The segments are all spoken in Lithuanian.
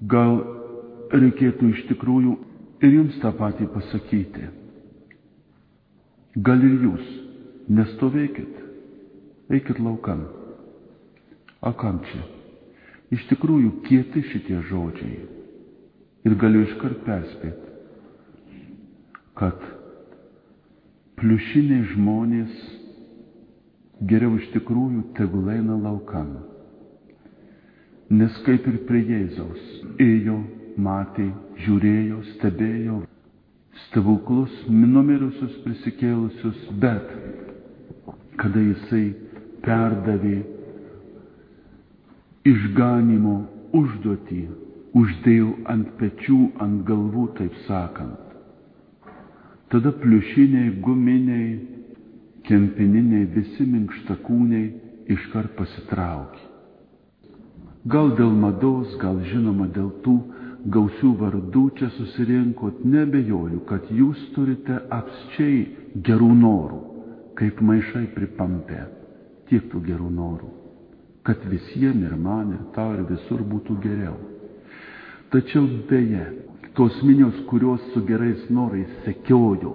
Gal reikėtų iš tikrųjų ir jums tą patį pasakyti. Gal ir jūs nestovėkit, eikit laukan. A kam čia? Iš tikrųjų kieti šitie žodžiai. Ir galiu iškart perspėti, kad pliušiniai žmonės geriau iš tikrųjų tegul eina laukan. Nes kaip ir prie Jėzaus ėjo, matė, žiūrėjo, stebėjo stebuklus, numirusius prisikėlusius, bet kada jisai perdavė išganymo užduotį, uždėjo ant pečių, ant galvų, taip sakant, tada pliušiniai, guminiai, kempininiai, visi minkštakūniai iškart pasitraukė. Gal dėl mados, gal žinoma dėl tų gausių vardų čia susirinkot, nebejoju, kad jūs turite apsčiai gerų norų, kaip maišai pripampę, tiek tų gerų norų, kad visiems ir man, ir tau, ir visur būtų geriau. Tačiau beje, tos minios, kurios su gerais norais sekiojo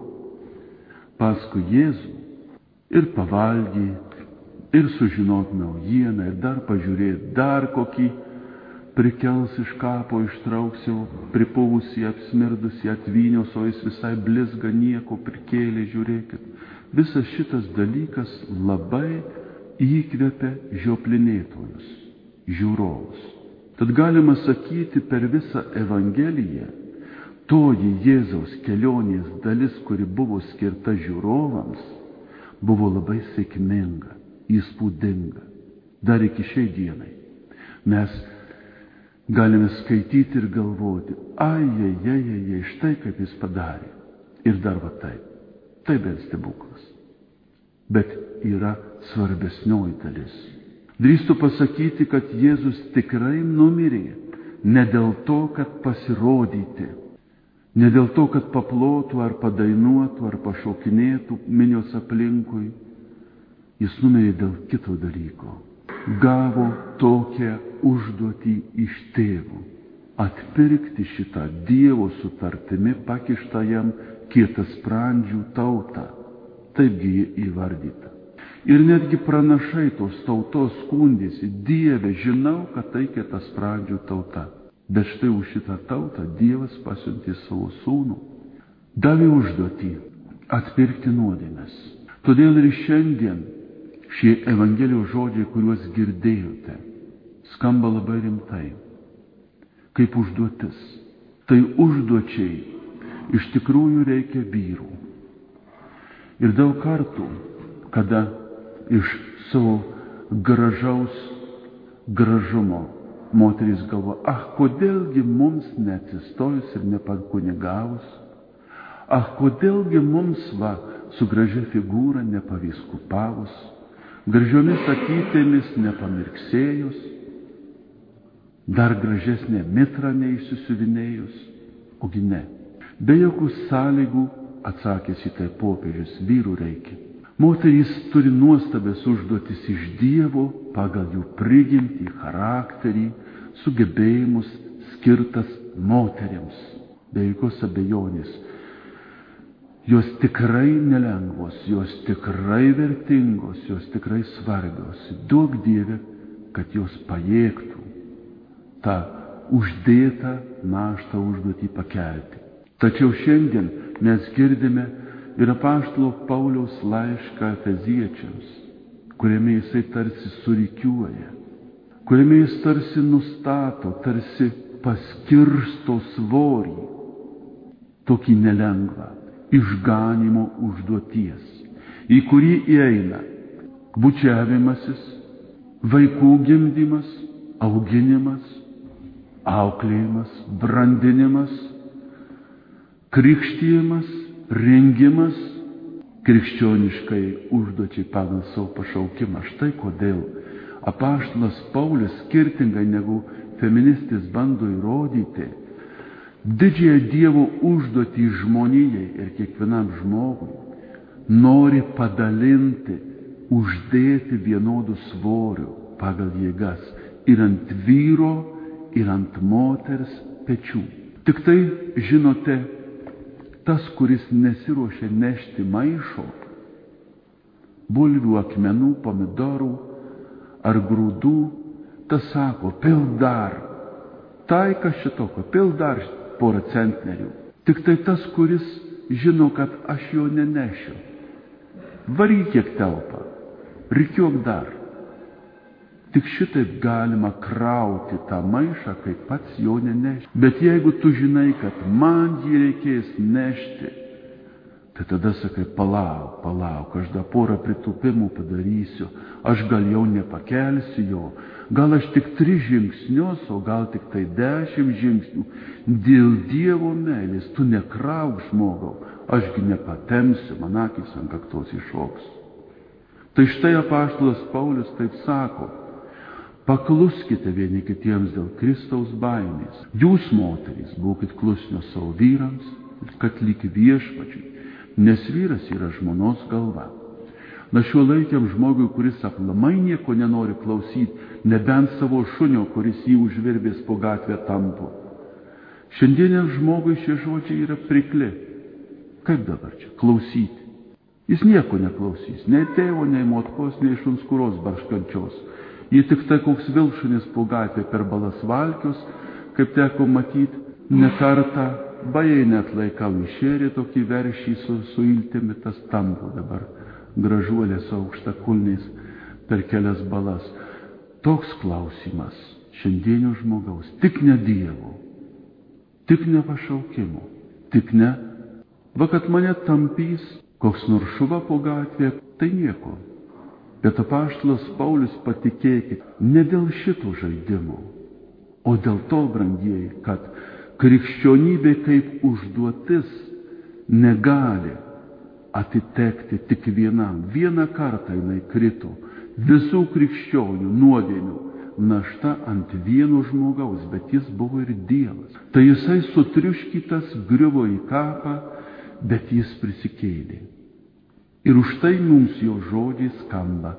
paskui Jėzų ir pavalgė, ir sužinot naujieną, ir dar pažiūrėt, dar kokį prikels iš kapo, ištrauks jau pripuvusį, apsmirdusį, atvynios, o jis visai blizga, nieko prikėlė, žiūrėkit. Visas šitas dalykas labai įkvepia žioplinėtojus, žiūrovus. Tad galima sakyti, per visą Evangeliją, toji Jėzaus kelionės dalis, kuri buvo skirta žiūrovams, buvo labai sėkminga, įspūdinga. Dar iki šiai dienai mes galime skaityti ir galvoti, ai, štai kaip jis padarė. Ir dar va taip. Tai bent stebuklas. Bet yra svarbesnioji dalis. Drįstu pasakyti, kad Jėzus tikrai numirė ne dėl to, kad pasirodyti, ne dėl to, kad paplotų ar padainuotų ar pašokinėtų minios aplinkui. Jis numirė dėl kito dalyko. Gavo tokią užduotį iš tėvų – atpirkti šitą Dievo sutartimi pakištą jam kietasprandžių tautą. Taipgi ji įvardyta. Ir netgi pranašai tos tautos skundėsi: Dieve, žinau, kad tai kietasprandžių tauta. Bet štai už šitą tautą Dievas pasiuntė savo sūnų. Davė užduotį atpirkti nuodėmes. Todėl ir šiandien šie Evangelijos žodžiai, kuriuos girdėjote, skamba labai rimtai, kaip užduotis. Tai užduočiai iš tikrųjų reikia vyrų. Ir daug kartų, kada iš savo gražaus gražumo moterys galvo, kodėlgi mums neatsistojus ir nepakunigavus, kodėlgi mums su gražia figūra nepavyskupavus, gražiomis akytėmis nepamirksėjus, dar gražesnė mitra neįsisiuvinėjus, ogi ne. Be jokių sąlygų, atsakė šitai popiežius, vyrų reikia. Moterys turi nuostabias užduotis iš Dievo pagal jų prigimtį, charakterį, sugebėjimus skirtas moteriams. Be jokios abejonės. Jos tikrai nelengvos, jos tikrai vertingos, jos tikrai svarbios. Duok Dieve, kad jos pajėgtų tą uždėtą naštą užduotį pakelti. Tačiau šiandien mes girdime ir apaštalo Pauliaus laišką Efeziečiams, kuriame jisai tarsi surikiuoja, kuriame jis tarsi nustato, tarsi paskirsto svorį, tokį nelengvą išganymo užduoties, į kurį įeina bučiavimasis, vaikų gimdymas, auginimas, auklėjimas, brandinimas, krikštijimas, rengimas krikščioniškai užduočiai pagal savo pašaukimą. Štai kodėl apaštalas Paulius, skirtingai negu feministės bando įrodyti, didžiąją Dievo užduotį žmonijai ir kiekvienam žmogui nori padalinti, uždėti vienodų svorių pagal jėgas ir ant vyro, ir ant moters pečių. Tik tai, žinote, tas, kuris nesiruošia nešti maišo, bulvių, akmenų, pomidorų ar grūdų, tas sako, pilk dar. Tai kas šitoko, pilk dar porą centnerių. Tik tai tas, kuris žino, kad aš jo nenešiu. Varyk kiek telpa, rikiuok dar. Tik šitaip galima krauti tą maišą, kai pats jo neneši. Bet jeigu tu žinai, kad man jį reikės nešti, tai tada sakai, palauk, aš dar porą pritūpimų padarysiu, aš gal jau nepakelsiu jo, gal aš tik 3 žingsnius, o gal tik tai 10 žingsnių. Dėl Dievo meilės tu nekrauk žmogau, ašgi nepatempsiu, man akys ant kaktos iššoks. Tai štai apaštalas Paulius taip sako, pakluskite vieni kitiems dėl Kristaus baimės. Jūs, moterys, būkit klusnios savo vyrams, kad lyg viešpačiui, nes vyras yra žmonos galva. Na šiuolaikiam žmogui, kuris aplamai nieko nenori klausyti, nebent savo šunio, kuris jį užvirbės po gatvę tampo. Šiandieniam žmogui šie žodžiai yra prikli. Kaip dabar čia? Klausyti. Jis nieko neklausys, nei tėvo, nei motkos, nei šunskuros barškančios. Jie tik tai koks vilkšunis po gatvę per balas valkius, kaip teko matyti, ne kartą, bajai net laikau išėrė tokį veršį su iltimi, tas tampo dabar gražuolė su aukštakulniais per kelias balas. Toks klausimas šiandienio žmogaus, tik ne Dievo, tik ne pašaukimo, tik ne, va kad mane tampys koks nors šuva po gatvę, tai nieko. Bet apaštalas Paulius, patikėkit, ne dėl šito žaidimo, o dėl to, brangieji, kad krikščionybė kaip užduotis negali atitekti tik vienam. Vieną kartą jinai krito, visų krikščionių nuodėmių našta ant vieno žmogaus, bet jis buvo ir Dievas. Tai jisai sutriuškytas griuvo į kapą, bet jis prisikėlė. Ir už tai mums jo žodžiai skamba.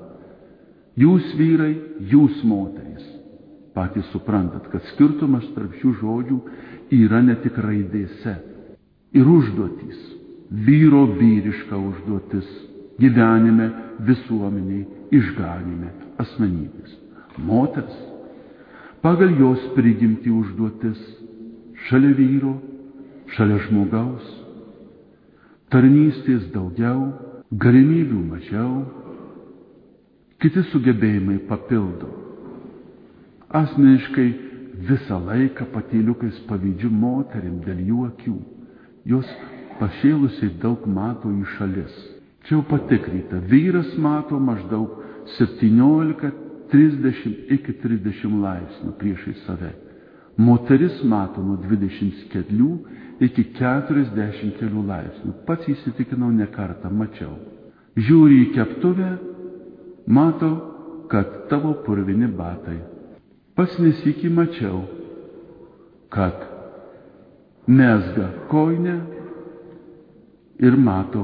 Jūs vyrai, jūs moterys. Patys suprantat, kad skirtumas tarp šių žodžių yra ne tik raidėse. Ir užduotys, vyro vyriška užduotis, gyvenime, visuomeniai, išganime, asmenybės. Moters, pagal jos prigimtį užduotis, šalia vyro, šalia žmogaus, tarnystės daugiau, galimybių mažiau, kiti sugebėjimai papildo. Asmeniškai visą laiką patyliukais pavydžiu moterim dėl jų akių. Jos pašėlusiai daug mato į šalis. Čia jau patikryta, vyras mato maždaug 17, 30 iki 30 laipsnių priešai save. Moteris mato nuo 20 kedlių iki 40 kelių laipsnių. Pats įsitikinau ne kartą, mačiau. Žiūri į keptuvę, mato, kad tavo purvini batai. Pats nesikį mačiau, kad mezga kojinę ir mato,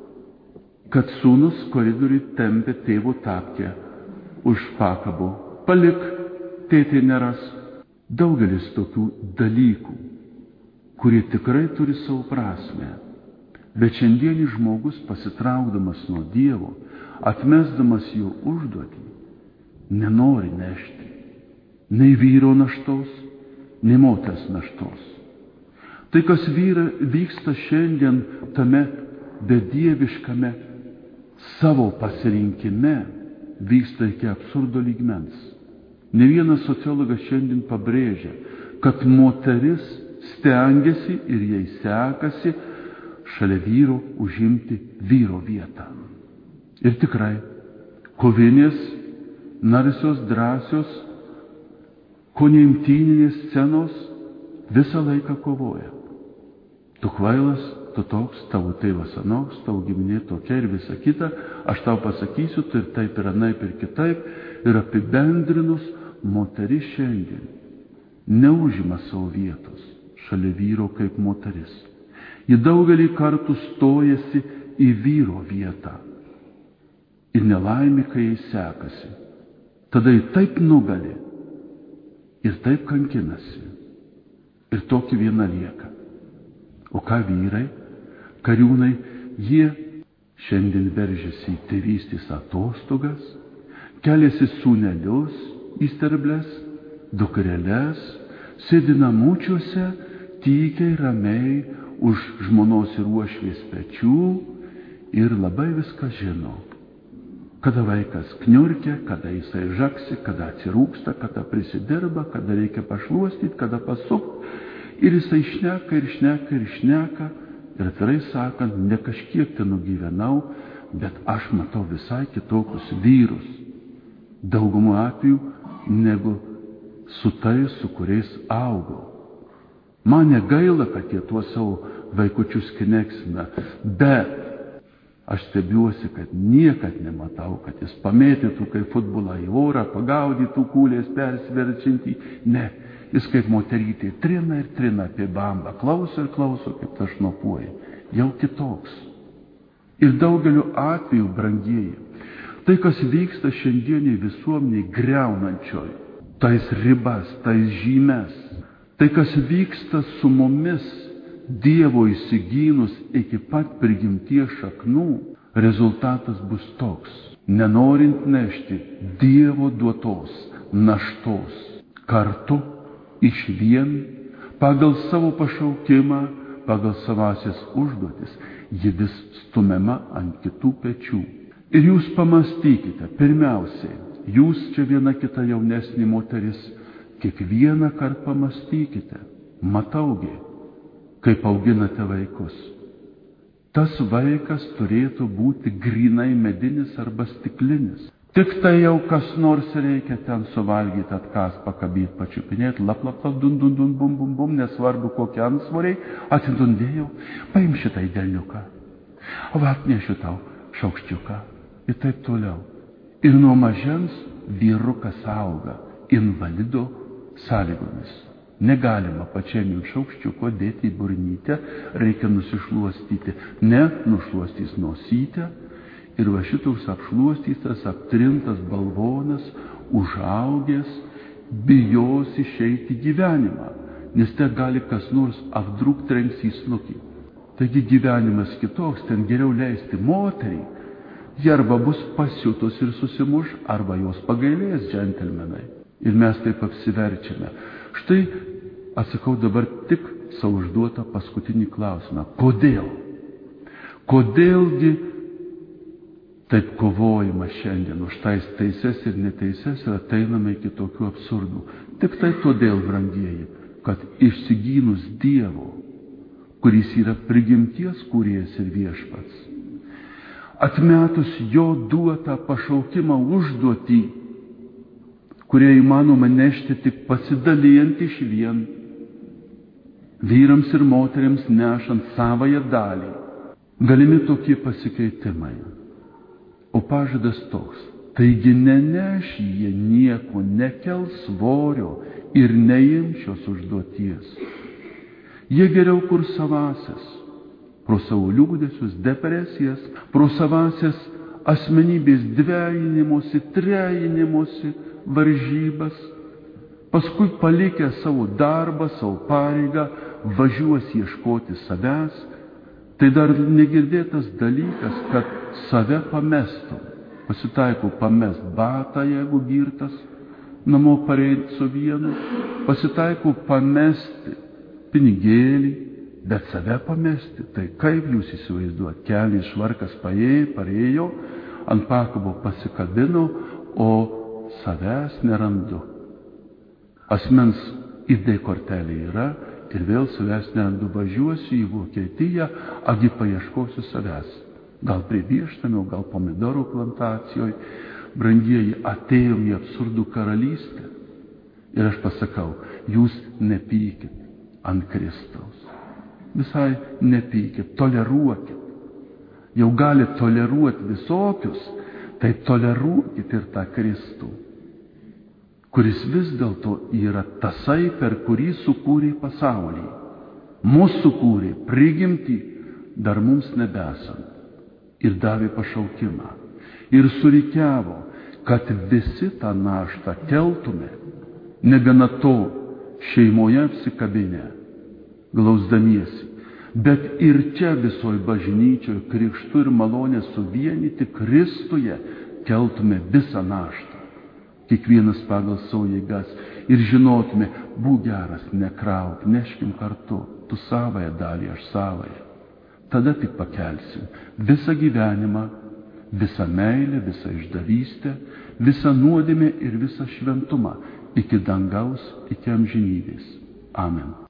kad sūnus koridoriui tempia tėvo tapkę už pakabo. Palik, tėtė neras. Daugelis tokių dalykų, kurie tikrai turi savo prasmę. Bet šiandienis žmogus, pasitraukdamas nuo Dievo, atmesdamas jo užduotį, nenori nešti nei vyro naštos, nei moters naštos. Tai, kas vyksta šiandien tame bedieviškame savo pasirinkime, vyksta iki absurdo lygmens. Ne vienas sociologas šiandien pabrėžia, kad moteris stengiasi ir jai sekasi šalia vyro užimti vyro vietą. Ir tikrai, kovinės, narsios, drąsios, konimtyninės scenos visą laiką kovoja. Tu kvailas, tu toks, tavo tėvas anoks, tavo giminė tokia ir visa kita, aš tau pasakysiu, tai ir taip ir anaip ir kitaip, ir apibendrinus, moteris šiandien neužima savo vietos šalia vyro kaip moteris. Ji daugelį kartų stojasi į vyro vietą. Ir nelaimė, kai jai sekasi. Tada ji taip nugali, ir taip kankinasi. Ir tokį vieną lieka. O ką vyrai, kariūnai, jie šiandien veržiasi į tėvystės atostogas, keliasi sūnelius į sterbles, dukreles, sėdi namučiuose, tykiai, ramiai, už žmonos ir uošvės pečių ir labai viską žino. Kada vaikas kniurkia, kada jisai žaksi, kada atsirūksta, kada prisidirba, kada reikia pašluostyti, kada pasukti. Ir jisai šneka ir šneka ir šneka. Ir atvirai sakant, ne kažkiek ten nugyvenau, bet aš matau visai kitokius vyrus. Daugumų atveju negu su tais, su kuriais augau. Man negaila, kad jie tuos savo vaikučius kneksina, bet aš stebiuosi, kad niekad nematau, kad jis pamėtytų kaip futbolą į orą, pagaudytų kūlės persiverčiantį. Ne, jis kaip moterytė trina ir trina apie bambą, klauso ir klauso, kaip tas šnopuoja. Jau kitoks. Ir daugeliu atveju, brangieji, tai, kas vyksta šiandieniai visuomeniai greunančioj, tais ribas, tais žymes, tai, kas vyksta su mumis, Dievo įsigynus iki pat prigimties šaknų, rezultatas bus toks, nenorint nešti Dievo duotos naštos kartu išvien, pagal savo pašaukimą, pagal savasias užduotis, ji vis stumiama ant kitų pečių. Ir jūs pamastykite, pirmiausiai, jūs čia viena kita jaunesnė moteris, kiekvieną kartą pamastykite, mataugi, kaip auginate vaikus. Tas vaikas turėtų būti grynai medinis arba stiklinis. Tik tai jau kas nors reikia ten suvalgyti, atkas, pakabyti, pačiupinėti, lap, dun, bum, bum, bum, nesvarbu kokie antsvoriai, atsidundėjau, paim šitą delniuką, o atnešiu tau šaukščiuką ir taip toliau. Ir nuo mažens vyrukas auga invalido sąlygomis. Negalima pačiam jų šaukščiuko dėti į burnytę, reikia nusišluostyti. Ne, nušluostys nosytę ir va šitoks apšluostytas, aptrintas balvonas, užaugęs, bijos išeiti į gyvenimą, nes te gali kas nors apdruk trenks į snukį. Taigi gyvenimas kitoks, ten geriau leisti moteriai. Jie arba bus pasiutus ir susimuš, arba jos pagailės, džentelmenai. Ir mes taip apsiverčiame. Štai atsakau dabar tik savo užduotą paskutinį klausimą. Kodėl? Kodėlgi taip kovojama šiandien už tais teises ir neteises ir ateiname iki tokių absurdų? Tik tai todėl, brangieji, kad išsigynus Dievo, kuris yra prigimties kūrėjas ir viešpats, atmetus jo duotą pašaukimą užduotį, kurie įmanoma nešti tik pasidalijant iš vien, vyrams ir moteriams nešant savąją dalį, galimi tokie pasikeitimai. O pažadas toks, taigi neneš jie nieko, nekels svorio ir neims šios užduoties. Jie geriau kur savasias, pro savo liūdesius, depresijas, pro savasias asmenybės dvejinimosi, trejinimosi, varžybas, paskui palikę savo darbą, savo pareigą, važiuos ieškoti savęs. Tai dar negirdėtas dalykas, kad save pamestum. Pasitaiko pamest batą, jeigu girtas, namo pareiti su vienu, pasitaiko pamesti pinigėlį, bet save pamesti. Tai kaip jūs įsivaizduojat, kelias švarkas parėjo, ant pakabo pasikabino, o savęs nerandu. Asmens ID kortelė yra ir vėl savęs nerandu. Važiuosiu į Vokietiją, agi paieškosiu savęs. Gal prie Birštono, gal pomidorų plantacijoje. Brangieji, atėjom į absurdų karalystę. Ir aš pasakau, jūs nepykit ant Kristaus. Visai nepykit, toleruokit. Jau galite toleruoti visokius, tai toleruokit ir tą Kristų, kuris vis dėlto yra tasai, per kurį sukūrė pasaulį. Mūsų sukūrė prigimtį, dar mums nebesant. Ir davė pašaukimą. Ir surikiavo, kad visi tą naštą keltume. Negana to, šeimoje apsikabinę, glausdamiesi, bet ir čia visoj bažnyčioje krikštu ir malonė suvienyti Kristuje keltume visą naštą, kiekvienas pagal savo jėgas, ir žinotume, būk geras, nekrauk, neškim kartu, tu savąją dalį, aš savąją. Tada tik pakelsim visą gyvenimą, visą meilę, visą išdavystę, visą nuodėmę ir visą šventumą iki dangaus, iki amžinybės. Amen.